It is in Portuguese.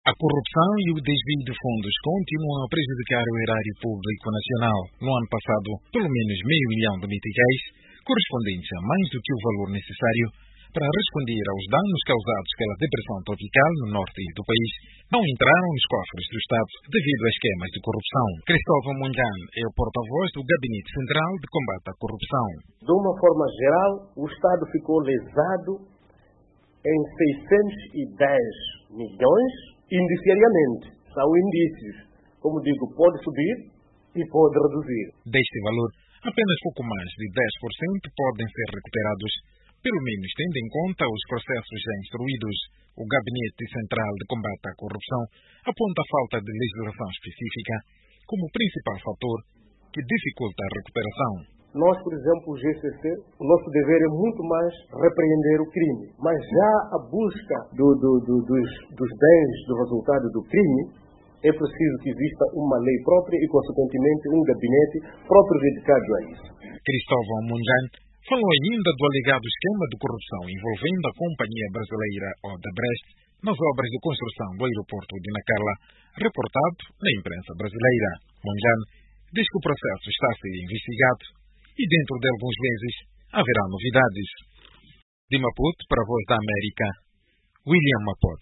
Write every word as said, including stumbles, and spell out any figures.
A corrupção e o desvio de fundos continuam a prejudicar o erário público nacional. No ano passado, pelo menos meio milhão de meticais, correspondentes a mais do que o valor necessário para responder aos danos causados pela depressão tropical no norte do país, não entraram nos cofres do Estado devido a esquemas de corrupção. Cristóvão Munjan é o porta-voz do Gabinete Central de Combate à Corrupção. De uma forma geral, o Estado ficou lesado em seiscentos e dez milhões indiciariamente. São indícios. Como digo, pode subir e pode reduzir. Deste valor, apenas pouco mais de dez por cento podem ser recuperados, pelo menos tendo em conta os processos já instruídos. O Gabinete Central de Combate à Corrupção aponta a falta de legislação específica como principal fator que dificulta a recuperação. Nós, por exemplo, o G C C, o nosso dever é muito mais repreender o crime. Mas já a busca do, do, do, dos, dos bens do resultado do crime, é preciso que exista uma lei própria e, consequentemente, um gabinete próprio dedicado a isso. Cristóvão Munjan falou ainda do alegado esquema de corrupção envolvendo a companhia brasileira Odebrecht nas obras de construção do aeroporto de Nacala, reportado na imprensa brasileira. Munjan diz que o processo está a ser investigado e dentro de alguns meses haverá novidades. De Maputo para a Voz da América, William Maputo.